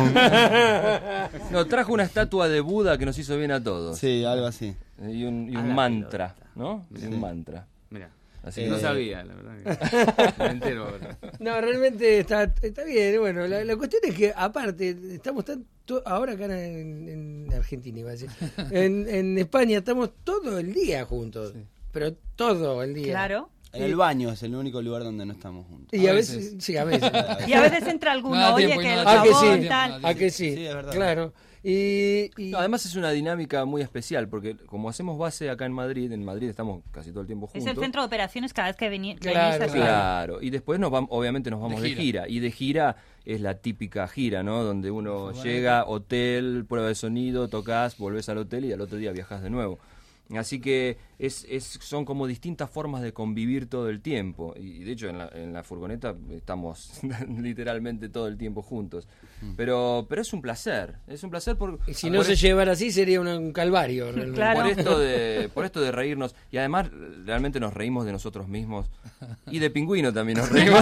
Sound. No, trajo una estatua de Buda que nos hizo bien a todos. Sí, algo así. Y un, y A un la mantra, pelota. ¿no? Y un mantra. Mira, Así Eh, no que- sabía, la verdad. Que me entero ahora. No, realmente está, está bien. Bueno, la, la cuestión es que, aparte, estamos tanto, ahora acá en, en Argentina, iba a decir, en, en España estamos todo el día juntos. Pero todo el día. Claro. En el baño es el único lugar donde no estamos juntos. Y a, A veces, veces. sí, a veces. Y a veces entra alguno, No da oye, tiempo y que no el da Ah, que jabón, sí. tal. Ah, que sí. Sí, es verdad. Claro. Y, y- No, además es una dinámica muy especial, porque como hacemos base acá en Madrid, en Madrid estamos casi todo el tiempo juntos. Es el centro de operaciones cada vez que veni- Claro, venís a España. Claro, y después nos vamos, obviamente nos vamos De de gira. gira. Y de gira es la típica gira, ¿no? Donde uno Furgoneta. llega, hotel, prueba de sonido, tocas, volvés al hotel y al otro día viajas de nuevo. Así que es, es, son como distintas formas de convivir todo el tiempo. Y de hecho en la, en la furgoneta estamos literalmente todo el tiempo juntos. Pero, pero es un placer, es un placer por, y si no por se es- llevara así sería un, un calvario. realmente. Claro. por esto de por esto de reírnos. Y además realmente nos reímos de nosotros mismos. Y de Pingüino también nos reímos.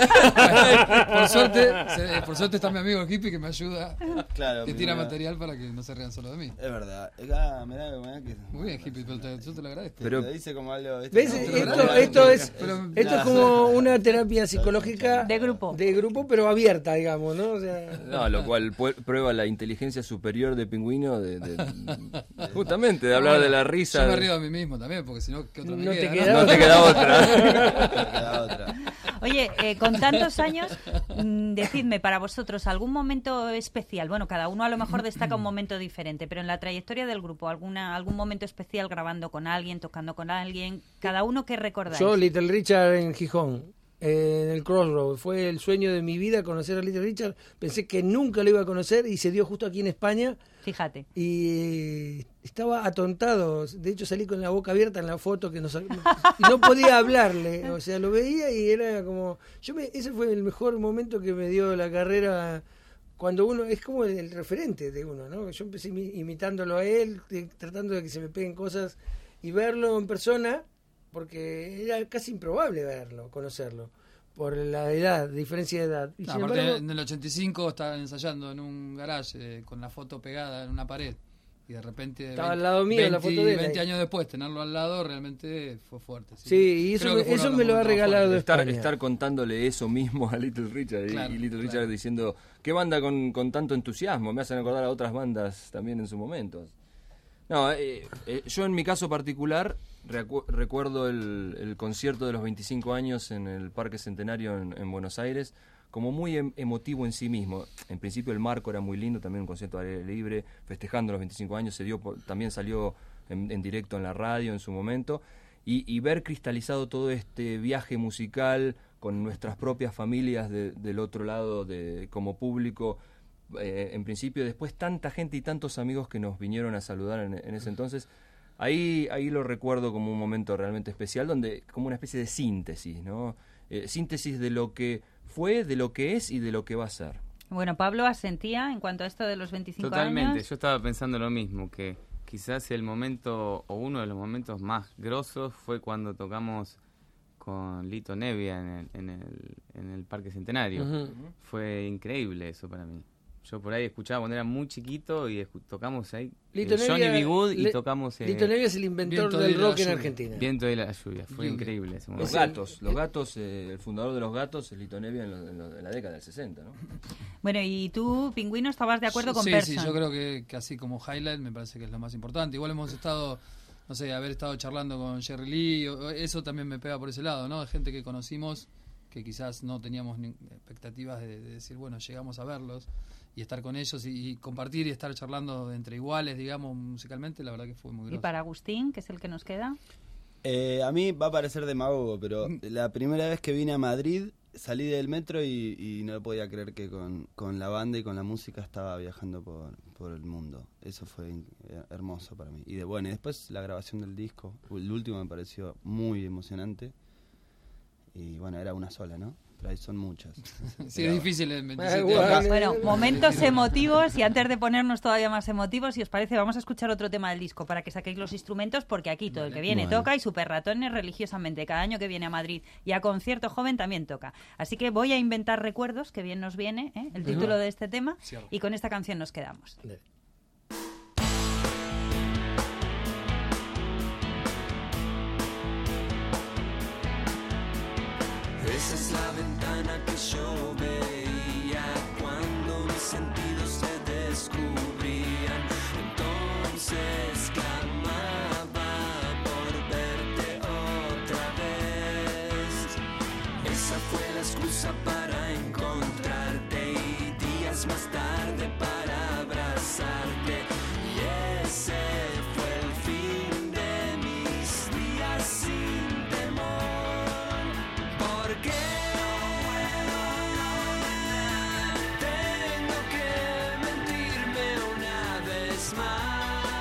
Por suerte, se- por suerte está mi amigo el hippie que me ayuda, Claro. que tira mirá. material para que no se rían solo de mí. Es verdad. Ah, mirá, mirá que. Muy bien, hippie, pero te- yo te lo agradezco. Pero- Lo dice como algo. ¿viste? ¿Ves? No, te lo Esto, agradezco. esto es Pero- esto es como una terapia psicológica De grupo. de grupo, pero abierta, digamos, ¿no? O sea, No, lo cual pu- prueba la inteligencia superior de Pingüino de, de- justamente de hablar de la risa. Yo me río a mí mismo también, porque si no, ¿qué otra me No te queda? queda No te queda otra. Queda otra. Oye, eh, con tantos años, mm, decidme, para vosotros, ¿algún momento especial? Bueno, cada uno a lo mejor destaca un momento diferente, pero en la trayectoria del grupo, alguna algún momento especial grabando con alguien, tocando con alguien, cada uno que recordáis. yo, Little Richard en Gijón, eh, en el Crossroad, fue el sueño de mi vida conocer a Little Richard. Pensé que nunca lo iba a conocer y se dio justo aquí en España. Fíjate. Y estaba atontado, de hecho salí con la boca abierta en la foto que nos y no podía hablarle, o sea, lo veía y era como yo me, ese fue el mejor momento que me dio la carrera, cuando uno es como el, el referente de uno, ¿no? Yo empecé imi- imitándolo a él, de- tratando de que se me peguen cosas y verlo en persona, porque era casi improbable verlo, conocerlo, por la edad, diferencia de edad. Y No, sin aparte, embargo, en el ochenta y cinco estaba ensayando en un garage eh, con la foto pegada en una pared. Y de repente, Estaba veinte, al lado mío la foto de él veinte ahí. años después, tenerlo al lado realmente fue fuerte. Sí, y eso Creo que me- fue uno eso de los me lo ha momentos más regalado fuertes. Estar, España. estar contándole eso mismo a Little Richard y, Claro, y Little claro. Richard diciendo qué banda con, con tanto entusiasmo, me hacen acordar a otras bandas también en su momento. No, eh, eh, yo en mi caso particular recu- recuerdo el, el concierto de los veinticinco años en el Parque Centenario en, en Buenos Aires como muy em- emotivo en sí mismo. En principio el marco era muy lindo, también un concierto al aire libre, festejando los veinticinco años, se dio por- también salió en, en directo en la radio en su momento, y, y ver cristalizado todo este viaje musical con nuestras propias familias de- del otro lado de, como público, eh, en principio, después tanta gente y tantos amigos que nos vinieron a saludar en, en ese entonces, ahí, ahí lo recuerdo como un momento realmente especial, donde como una especie de síntesis, ¿no? Eh, síntesis de lo que fue, de lo que es y de lo que va a ser. Bueno, Pablo asentía en cuanto a esto de los veinticinco Totalmente, años. yo estaba pensando lo mismo, que quizás el momento, o uno de los momentos más grosos fue cuando tocamos con Lito Nevia en el, en el, en el Parque Centenario. Ujú. Fue increíble eso para mí. Yo por ahí escuchaba cuando era muy chiquito y escu- tocamos ahí Lito eh, Johnny Nevia- B. Good y Le- tocamos eh, Lito Nevia es el inventor Viento del de la rock en lluvia. Argentina. Viento de la lluvia. Fue Lluvia. increíble ese Los momento. gatos, los gatos, eh, el fundador de los gatos es Lito Nevia en, lo- en lo- en la década del sesenta, ¿no? Bueno, y tú, Pingüino, estabas de acuerdo con sí, Persson. Sí, yo creo que, que así como highlight me parece que es lo más importante. Igual hemos estado, no sé, haber estado charlando con Jerry Lee, o- eso también me pega por ese lado, ¿no? De gente que conocimos, que quizás no teníamos ni expectativas de, de decir, bueno, llegamos a verlos y estar con ellos y, y compartir y estar charlando entre iguales, digamos, musicalmente, la verdad que fue muy groso. Y para Agustín, que es el que nos queda. Eh, a mí va a parecer demagogo, pero la primera vez que vine a Madrid salí del metro y, y no podía creer que con, con la banda y con la música estaba viajando por, por el mundo. Eso fue in- hermoso para mí. Y de bueno, y después la grabación del disco, el último me pareció muy emocionante. Y bueno, era una sola, ¿no? Pero ahí son muchas. Sí, Pero- es difícil en Ah, veintisiete igual. horas. Bueno, momentos emotivos y antes de ponernos todavía más emotivos, si os parece, vamos a escuchar otro tema del disco para que saquéis los instrumentos, porque aquí todo el que viene Bueno. toca y Super Ratones religiosamente. Cada año que viene a Madrid y a Concierto Joven también toca. Así que voy a inventar recuerdos, que bien nos viene, ¿eh? El título de este tema, Cierro. y con esta canción nos quedamos. Dale. Esa es la ventana que yo veía cuando mis sentidos se descubrían. Entonces clamaba por verte otra vez. Esa fue la excusa para encontrarte y días más tarde para abrazarte. Y ese fue el fin de mis días sin temor. Porque tengo que mentirme una vez más.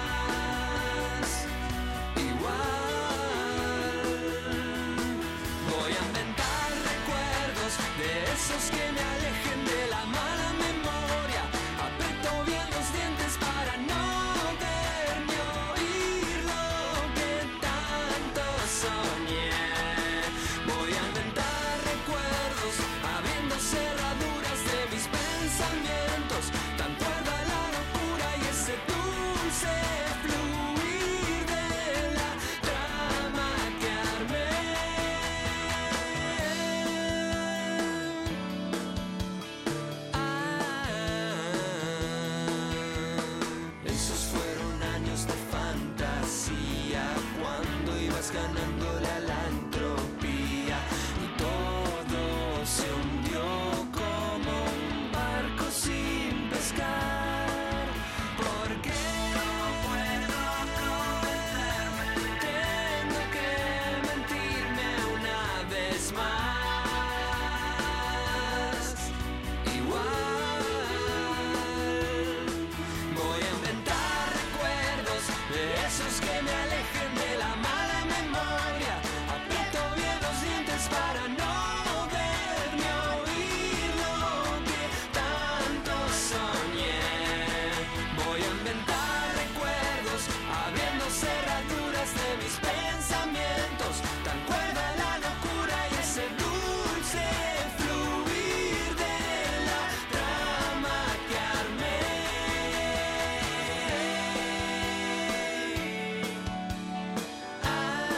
Igual voy a inventar recuerdos de esos que me alejen de la mala memoria. Aprieto bien los dientes para no ver ni oír lo que tanto soñé. Voy a inventar recuerdos, abriendo cerraduras de mis pensamientos. Tan cuerda la locura y ese dulce fluir de la trama que armé. Ah, esos fueron años de fantasía, cuando ibas ganándole a la entropía y todo se hundió como un barco sin pescar. Porque no puedo convencerme, tengo que mentirme una vez más. Igual voy a inventar recuerdos de esos que me alejen de la mala memoria. Aprieto bien los dientes para no ver ni oír lo que tanto soñé. Voy a inventar recuerdos, abriendo cerraduras de mis pensamientos. Tan cuerda la locura y ese dulce fluir de la trama que armé. Ah,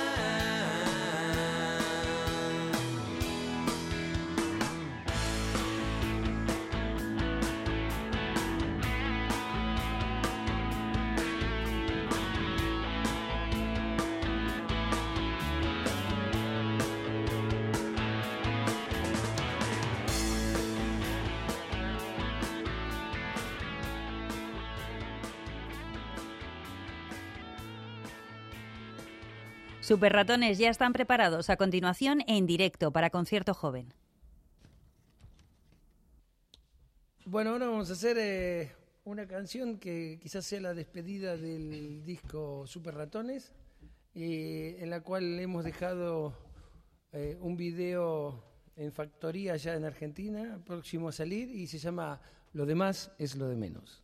Super Ratones ya están preparados a continuación en directo para Concierto Joven. Bueno, ahora vamos a hacer eh, una canción que quizás sea la despedida del disco Super Ratones, eh, en la cual hemos dejado eh, un video en factoría allá en Argentina, próximo a salir, y se llama Lo demás es lo de menos.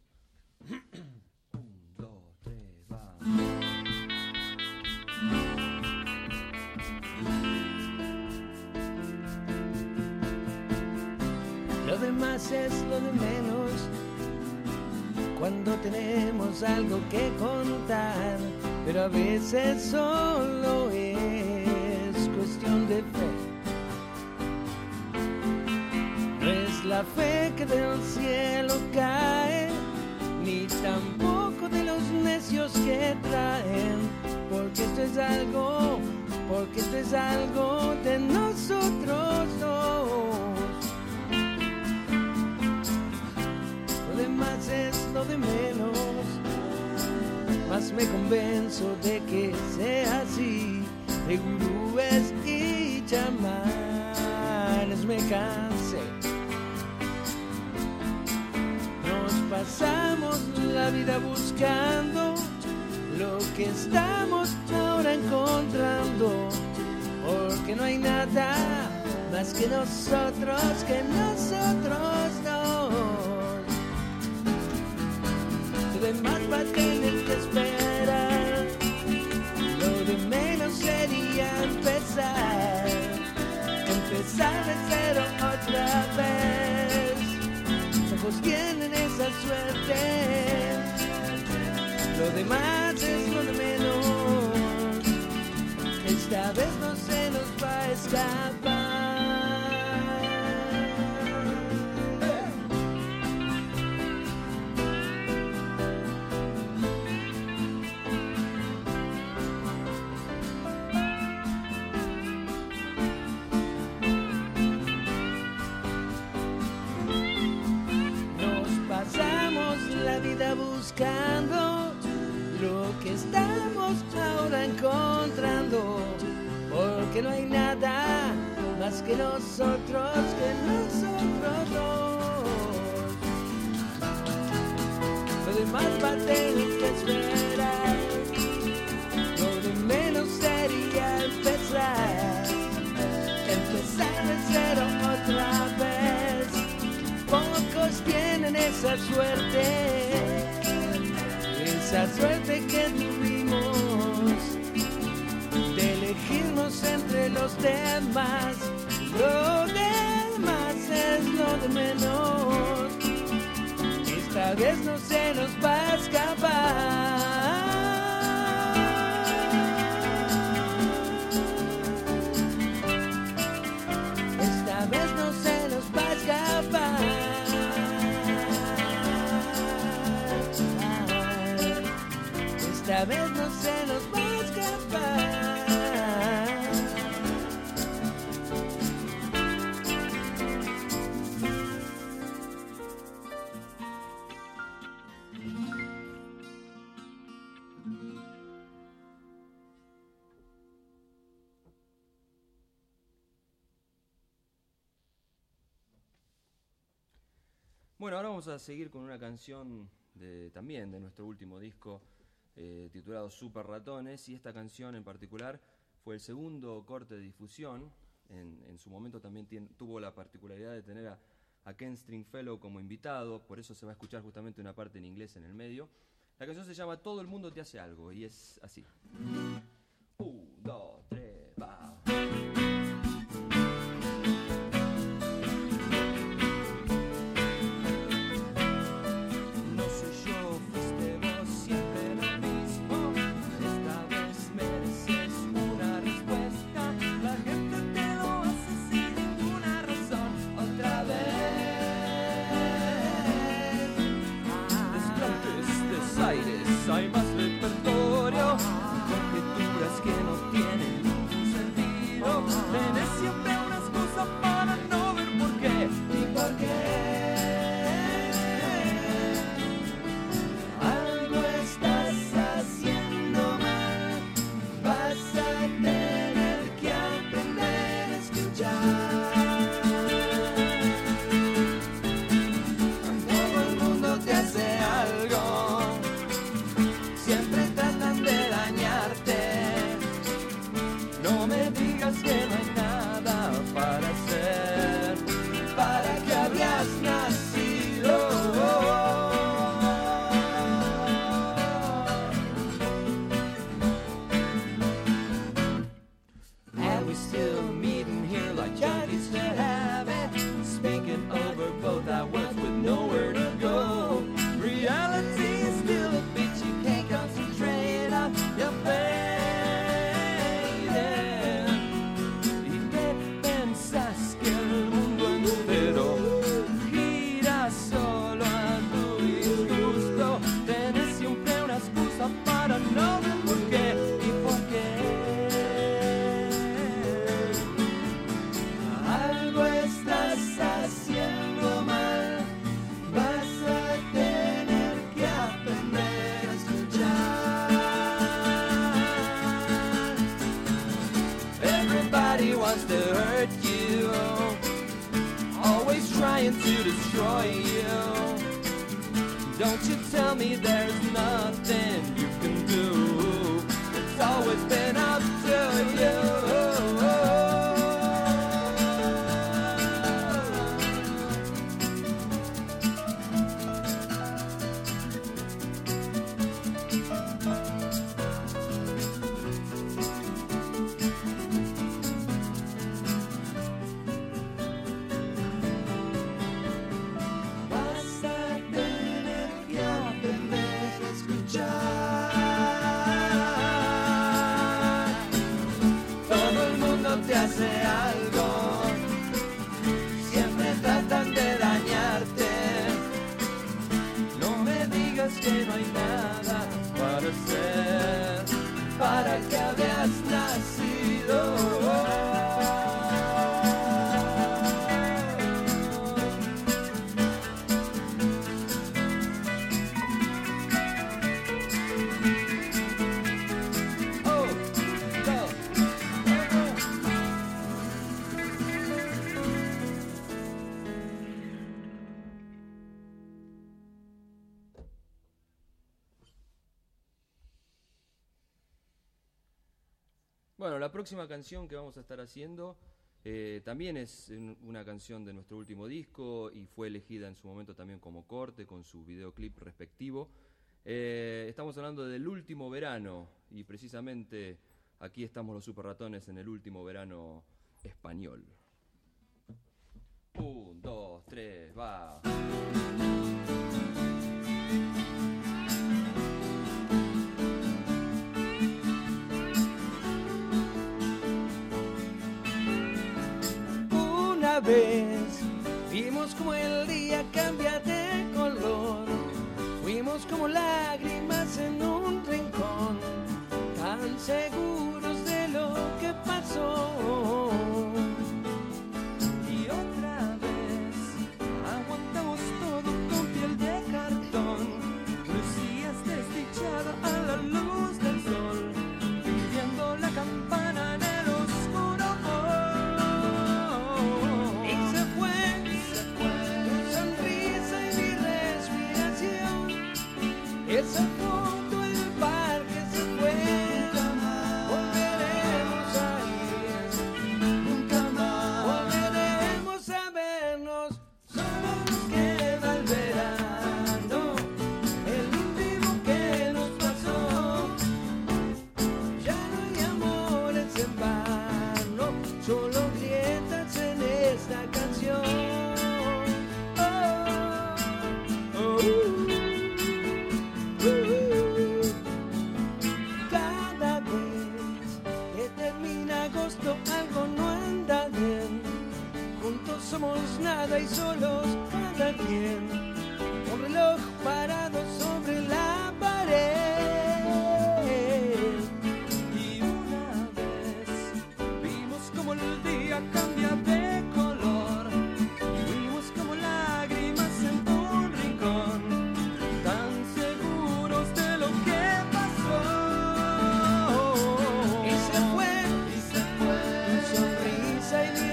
Lo demás es lo de menos cuando tenemos algo que contar, pero a veces solo es cuestión de fe. No es la fe que del cielo cae, ni tampoco de los necios que traen, porque esto es algo porque esto es algo de nosotros dos. Lo demás es lo de menos, más me convenzo de que sea así, de gurúes y chamanes me cansé. Nos pasamos la vida buscando lo que estamos ahora encontrando, porque no hay nada más que nosotros, que nosotros dos. Lo demás va a tener que esperar, lo de menos sería empezar, empezar de cero otra vez. Pocos tienen esa suerte, lo demás es lo de menos, esta vez no se nos va a escapar. Nos pasamos la vida buscando lo que estamos ahora encontrando, porque no hay nada más que nosotros, que nosotros dos. Lo demás va a tener que esperar, lo de menos sería empezar, empezar de cero otra vez. Pocos tienen esa suerte, esa suerte que tuvimos de elegirnos entre los demás. Lo demás es lo de menos, esta vez no se nos va a escapar. Esta vez no se nos va a escapar. Esta vez no se nos va a escapar. Bueno, ahora vamos a seguir con una canción de, también de nuestro último disco, eh, titulado Super Ratones, y esta canción en particular fue el segundo corte de difusión. En, en su momento también tiene, tuvo la particularidad de tener a, a Ken Stringfellow como invitado, por eso se va a escuchar justamente una parte en inglés en el medio. La canción se llama Todo el mundo te hace algo, y es así. Un, dos, tres, va. Hay más repertorio, conjeturas que no tienen ningún sentido. Tienes siempre una excusa para no ver por qué y por qué. Algo estás haciendo mal, vas a tener que aprender a escuchar. Todo el mundo te hace algo, siempre tratan de dañarte. No me digas que no hay nada para hacer, para que habrías nacido. wants to hurt you, always trying to destroy you. Don't you tell me there's nothing you can do. It's always been up to you. Que no hay nada para hacer, para que habías nacido. Oh, go. Bueno, la próxima canción que vamos a estar haciendo eh, también es una canción de nuestro último disco y fue elegida en su momento también como corte con su videoclip respectivo. Eh, estamos hablando del último verano y precisamente aquí estamos los Super Ratones en el último verano español. Un, dos, tres, va. Una vez vimos como el día cambia de color, fuimos como lágrimas en un rincón, tan seguros de lo que pasó. Y otra vez aguantamos todo con piel de cartón, lucías desdichada a la luz del sol, pidiendo la campana en el oscuro. Esa foto en el parque se fue, nunca más volveremos a ir, nunca más volveremos a vernos, solo nos queda el verano, el último que nos pasó. Ya no hay amores en vano, solo grietas en esta canción. Oh, oh, uh. Cada vez que termina agosto algo no anda bien. Juntos somos nada y solos cada quien. Un reloj parado sobre la pared. Y una vez vimos como el día cambia de color, vimos como lágrimas en un rincón, tan seguros de lo que pasó. Y se fue, y se fue tu sonrisa y mi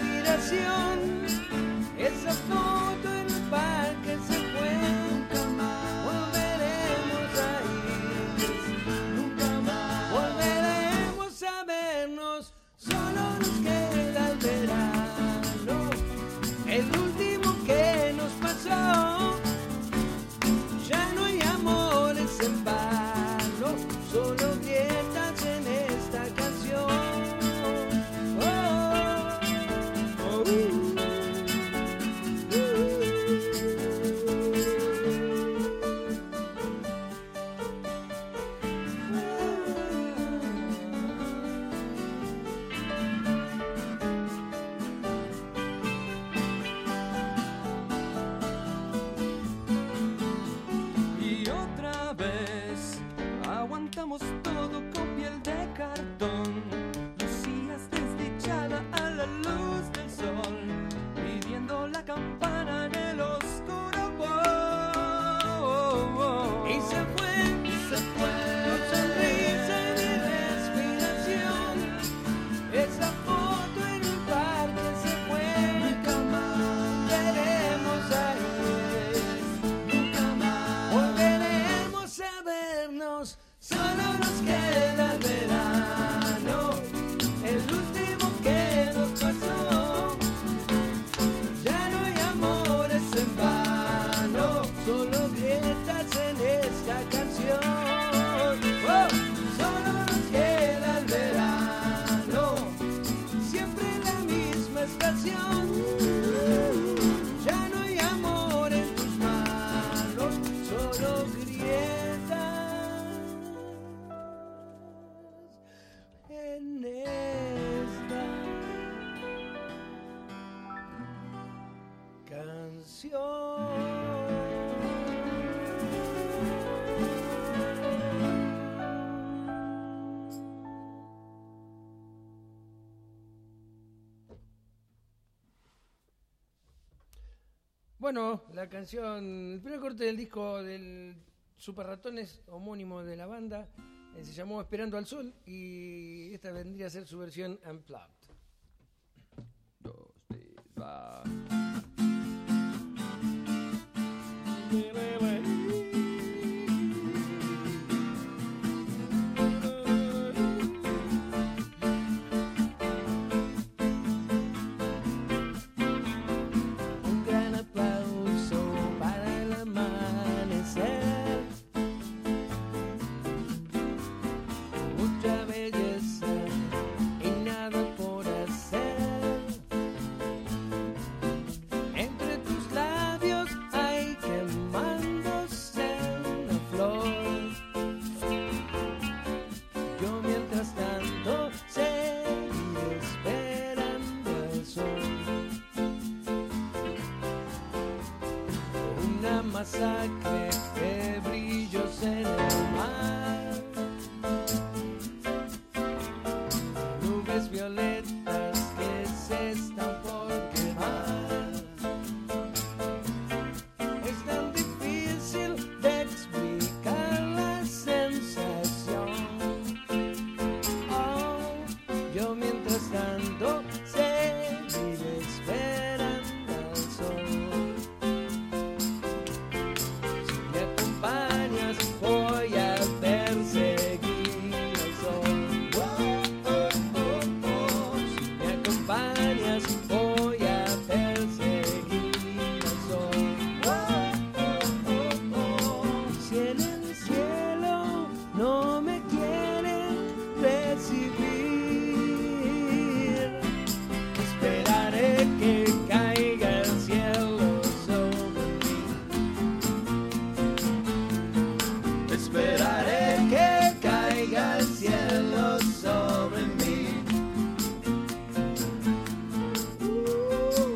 respiración. Esa foto en el parque se fue, nunca más Bueno, la canción, el primer corte del disco del Super Ratones, homónimo de la banda, eh, se llamó Esperando al Sol y esta vendría a ser su versión unplugged. Dos, tres, va. Un gran aplauso para el amanecer, mucha belleza y nada por hacer. Entre tus labios hay quemándose una flor. Yo mientras tanto seguiré esperando el sol. Una masacre de brillos en el mar, nubes violetas que se están por quemar. Es tan difícil de explicar la sensación. Oh, yo mientras tanto seguiré esperando al sol. Si me acompañas voy a perseguir al sol. Oh, oh, oh, oh. Si me acompañas voy a perseguir al sol. Oh, oh, oh, oh. Si en el cielo no me quieren recibir, esperaré que caiga el cielo sobre mí. Esperaré que caiga el cielo sobre mí. Uh.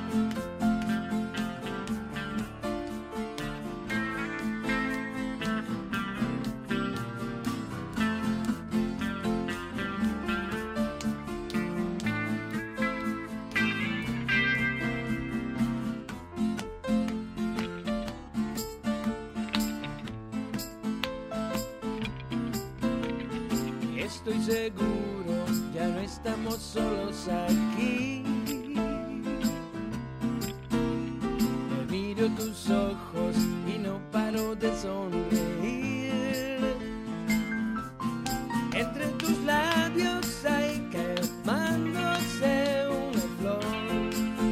Estoy seguro, ya no estamos solos aquí. Me miro tus ojos y no paro de sonreír. Entre tus labios hay quemándose una flor.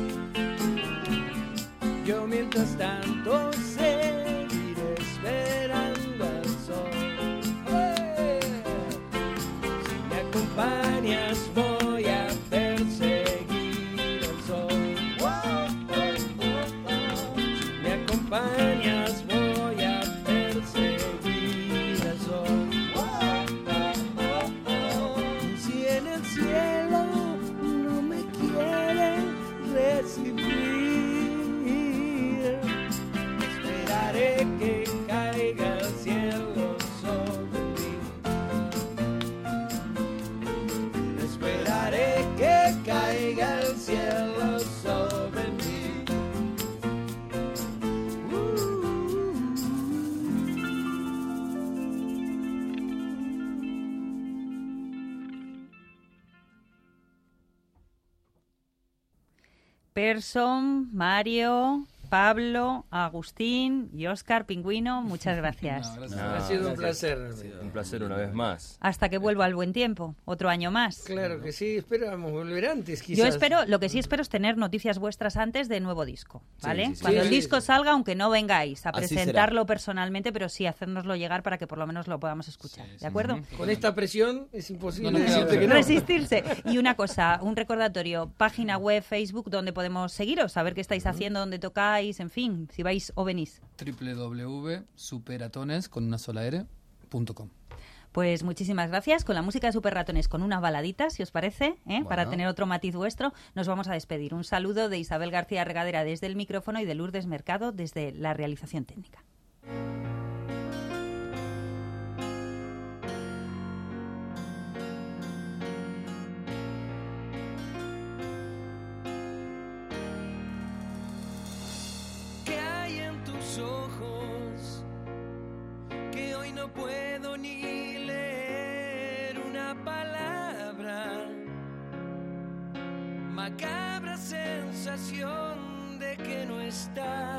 Yo mientras tanto seguiré esperando al sol. ¡Hey! Si me acompañas voy a perseguir al sol. Oh, oh, oh, oh. Si me acompañas voy a perseguir al sol. Oh, oh, oh, oh. Si en el cielo no me quieren recibir, esperaré que caiga el cielo sobre mí. Esperaré que caiga el cielo sobre mí. Person, Mario, Pablo, Agustín y Óscar Pingüino, muchas gracias. No, gracias. No, Ha sido un gracias. placer. Un placer una vez más. Hasta que vuelva el buen tiempo, otro año más. Claro que sí, esperamos volver antes quizás. Yo espero, lo que sí espero es tener noticias vuestras antes de nuevo disco, ¿vale? Sí, sí, sí. Cuando Sí, el sí, disco sí. salga, aunque no vengáis a Así presentarlo personalmente, pero sí hacérnoslo llegar para que por lo menos lo podamos escuchar, Sí, sí. ¿de acuerdo? Con esta presión es imposible No nos queda decirte otra. que no. Resistirse. Y una cosa, un recordatorio, página web, Facebook, donde podemos seguiros, saber qué estáis haciendo, dónde tocáis, en fin, si vais o venís. w w w punto superatones con una sola r punto com. Pues muchísimas gracias. Con la música de Super Ratones, con una baladita, si os parece, ¿eh? Para Bueno. tener otro matiz vuestro, nos vamos a despedir. Un saludo de Isabel García Regadera desde el micrófono y de Lourdes Mercado desde la realización técnica. sensación de que no estás.